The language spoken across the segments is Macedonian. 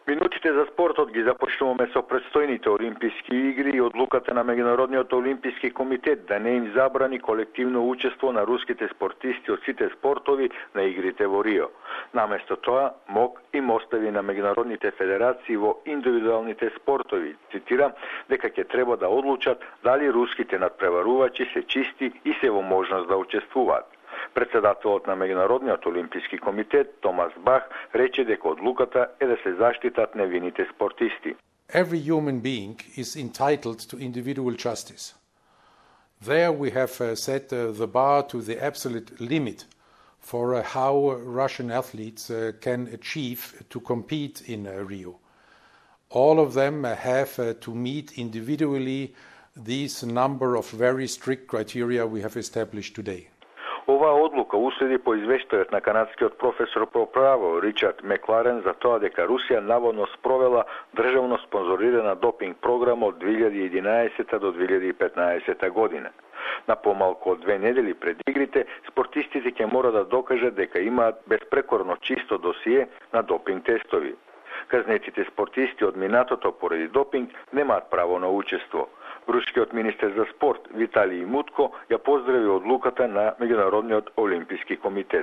Минутите за спортот ги започнуваме со предстојните олимписки игри и одлуката на Меѓународниот олимписки комитет да не им забрани колективно учество на руските спортисти од сите спортови на игрите во Рио. Наместо тоа, МОК им остави на меѓународните федерации во индивидуалните спортови, цитирам, дека ќе треба да одлучат дали руските надпреварувачи се чисти и се во можност да учествуваат. Председателот на Меѓународниот олимписки комитет Томас Бах рече дека одлуката е да се заштитат невините спортисти. Every human being is entitled to individual justice. There we have set the bar to the absolute limit for how Russian athletes can achieve to compete in Rio. All of them have to meet individually these number of very strict criteria we have established today. Оваа одлука уследи по извештајот на канадскиот професор по право Ричард Мекларен за тоа дека Русија наводно спровела државно спонзорирана допинг програма од 2011 до 2015 година. На помалку од 2 недели пред игрите, спортистите ќе мора да докажат дека имаат безпрекорно чисто досие на допинг тестови. Казнетите спортисти од минатото поради допинг немаат право на учество. Рускиот министер за спорт Виталий Мутко ја поздрави одлуката на Меѓународниот олимписки комитет.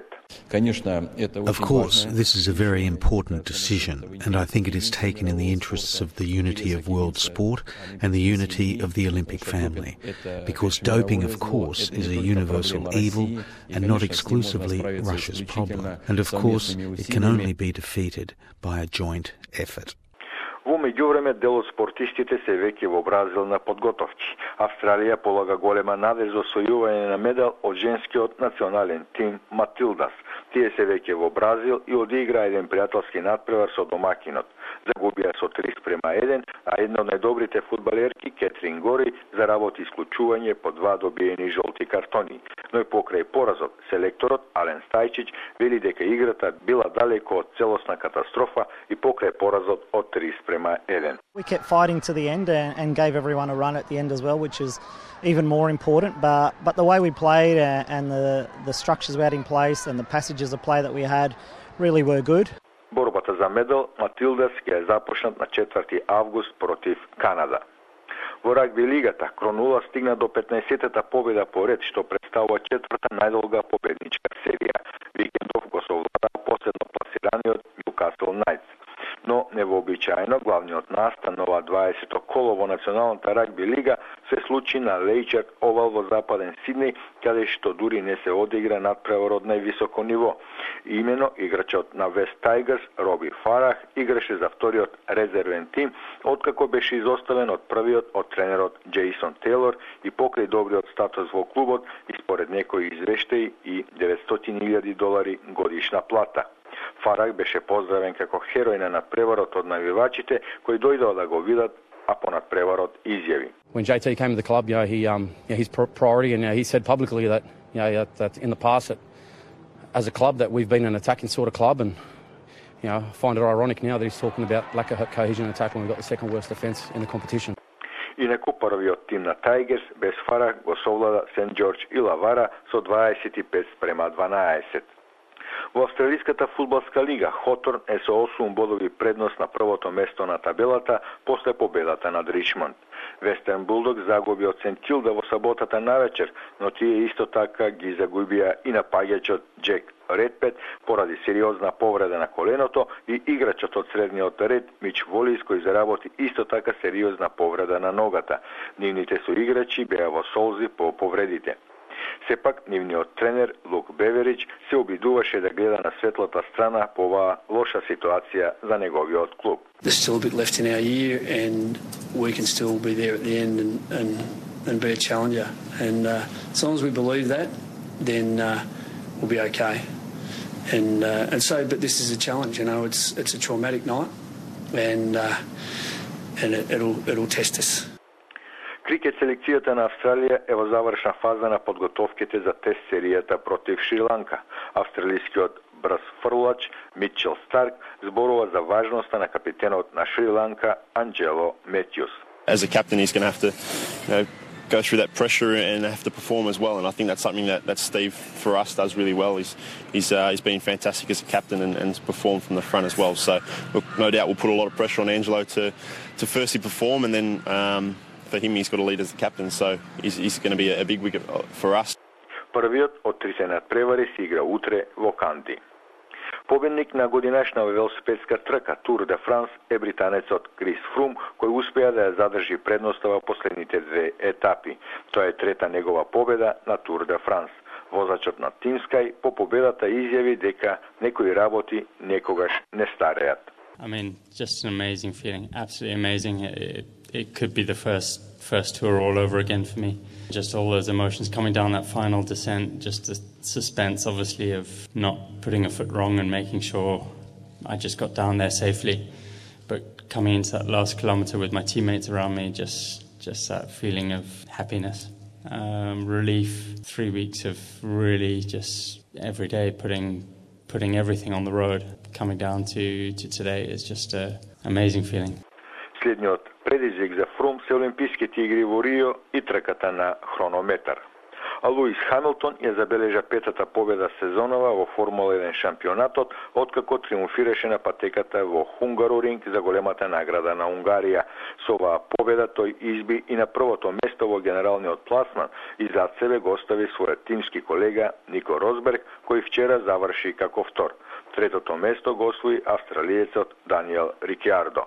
Of course, this is a very important decision, and I think it is taken in the interests of the unity of world sport and the unity of the Olympic family, because doping, of course, is a universal evil and not exclusively Russia's problem. And of course, it can only be defeated by a joint effort. Во меѓувреме дел од спортистите се веќе во Бразил на подготовки. Австралија полага голема надеж за освојување на медал од женскиот национален тим Матилдас. Тие се веќе во Бразил и одигра еден пријателски надпревар со домакинот. Загубија со 3:1, а една од најдобрите фудбалерки, Кетрин Гори, заработи исклучување по 2 добиени жолти картони. Но и покрај поразот, селекторот Ален Стајчич вели дека играта била далеко од целосна катастрофа и покрај поразот од 3:1. We kept fighting to the end and gave everyone a run at the end as well, which is even more important. But the way we played and the structures we had in place and the passages of play that we had really were good. Борбата за медал Матилдас ќе започнат на 4 август против Канада. Во рагби лигата Кронула стигна до 15-та победа по ред, што представува 4-та најдолга победничка серија. Викендов го совлада последно пласираниот Ньюкасл Најтс. Но невообичаено главниот настан на ова 20-то коло во Националната рагби лига се случи на Лејчард Овал во Западен Сиднеј, каде што дури не се одигра надпревар од највисоко ниво. Имено играчот на Вест Тайгърс Роби Фарах играше за вториот резервен тим, откако беше изоставен од првиот од тренерот Джейсон Тейлор и покрај добриот статус во клубот и според некои извештаи и $900,000 годишна плата. Фарах беше поздравен како херој на надпреварот од навивачите кои дојдоа да го видат, а по надпреварот изјави. When JT came to the club, his priority, and he said publicly that that in the past that as a club that we've been an attacking sort of club, and I find it ironic now that he's talking about lack of cohesion in attack when we've got the second worst defence in the competition. Инаку првиот тим на Тайгерс без Фарах го совлада Сент Џорџ и Лавара со 25:12. Во австралиската фудбалска лига Хоторн е со 8 бодови предност на првото место на табелата после победата над Ричмонд. Вестерн Булдог загуби од Сент Килда во саботата навечер, но тие исто така ги загубија и напаѓачот Джек Редпет поради сериозна повреда на коленото и играчот од средниот ред Мич Волис кој заработи исто така сериозна повреда на ногата. Нивните соиграчи беа во солзи по повредите. Сепак, нивниот тренер Лук Беверич се обидуваше да гледа на светлата страна по оваа лоша ситуација за неговиот клуб. There's still a bit left in our year and we can still be there at the end and be a challenger. And as long as we believe that, then we'll be okay. And so, but this is a challenge, it's a traumatic night and it'll test us. Крикет селекцијата на Австралија е во завршна фаза на подготовките за тест серијата против Шри-Ланка. Австралискиот брз фрлач Мичел Старк зборува за важноста на капитенот на Шри-Ланка Анджело Метјус. As a captain, he's going to have to go through that pressure and have to perform as well. And I think that's something that Steve, for us, does really well. He's been fantastic as a captain and performed from the front as well. So, look, no doubt we'll put a lot of pressure on Angelo to firstly perform, and then for him, he's got to lead as the captain. So he's going to be a big wicket for us. Првиот од три се надпревари се игра утре во Канди. Победник на годинашна велосипедска трка Тур де Франс е британецот Крис Фрум, кој успеа да ја задржи предноста во последните две етапи. Тоа е трета негова победа на Тур де Франс. Возачот на Team Sky по победата изјави дека некои работи некогаш не стареат. I mean, just an amazing feeling, absolutely amazing. It could be the first tour all over again for me. Just all those emotions coming down that final descent, just the suspense, obviously, of not putting a foot wrong and making sure I just got down there safely. But coming into that last kilometre with my teammates around me, just that feeling of happiness, relief. 3 weeks of really just every day putting everything on the road. Coming down to today is just an amazing feeling. Следниот предизвик за Фрум се Олимписките игри во Рио и трката на хронометар. А Луис Хамилтон ја забележа петата победа сезонова во Формула 1 шампионатот, откако триумфираше на патеката во Хунгароринг за големата награда на Унгарија. Со оваа победа тој изби и на првото место во генералниот пласман и зад себе го остави својот тимски колега Нико Росберг, кој вчера заврши како втор. Третото место го освои австралиецот Даниел Рикјардо.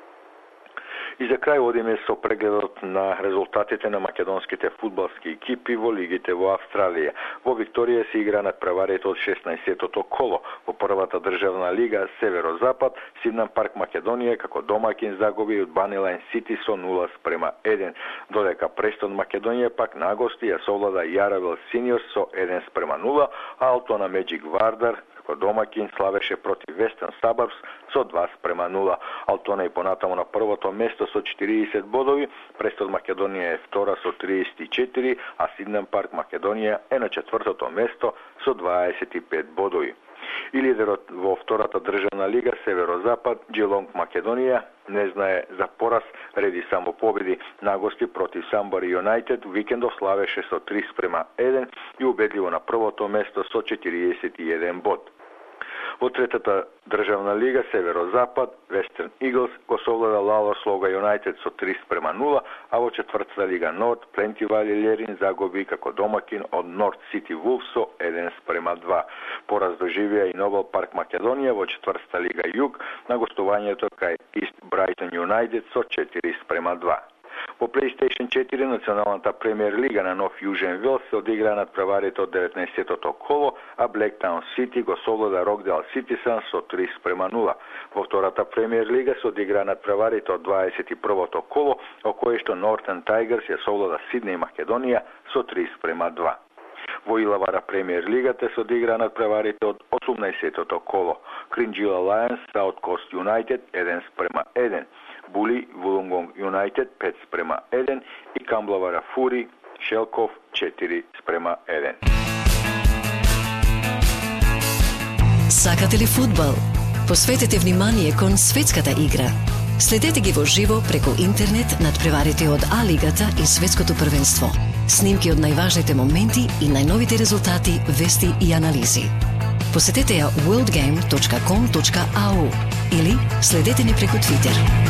И за крај одиме со прегледот на резултатите на македонските фудбалски екипи во лигите во Австралија. Во Викторија се игра надпреварието од 16-тото коло. Во првата државна лига Северозапад, Сиднам Парк Македонија како домакин загуби од Банилайн Сити со 0:1, додека Престон Македонија пак на гости ја совлада Јаравел Сениорс со 1:0, а Алтона Меджик Вардар домакин славеше против Вестърн Сабърбс со 2:0. Алтона и понатамо на првото место со 40 бодови, Престон Македонија е втора со 34, а Сиднам Парк Македонија е на четвртото место со 25 бодови. И лидерот во втората државна лига Северозапад, Джилонг Македонија, не знае за пораз, реди само победи на гости против Самбари Юнайтед, викендов славеше со 3:1 и убедливо на првото место со 41 бод. Во третата државна лига Северозапад, Вестерн Иглс го совлада Лало Слога Юнайтед со 3:0, а во четвртата лига Норд, Пленти Вали Лерин загуби како домакин од Норд Сити Вулф со 1:2. Пораз доживеа и Нобел Парк Македонија во четвртата лига Југ на гостувањето кај Ист Брайтон Юнайтед со 4:2. Во PlayStation 4 националната премиер лига на Нов Јужен Велс се одигра надпреварието од 19-тото коло, а Блектаун Сити го совлада Рокдейл Ситисън со 3:0. Во втората премиер лига се одигра надпреварието од 21-то коло, о кое што Нортън Тайгърс ја совлада Сиднеј Македонија со 3:2. Во Илавара премиер лигата се одигра надпреварите од 18-тото коло. Кринџил Алајанс Саут Кост Юнайтед 1:1, Були Вулунгонг Юнайтед 5:1 и Камблавара Фури Шелков 4:1. Сакате ли фудбал? Посветете внимание кон светската игра. Следете ги во живо преку интернет надпреварите од А-лигата и светското првенство. Снимки од најважните моменти и најновите резултати, вести и анализи. Посетете ја worldgame.com.au или следете ни преку Twitter.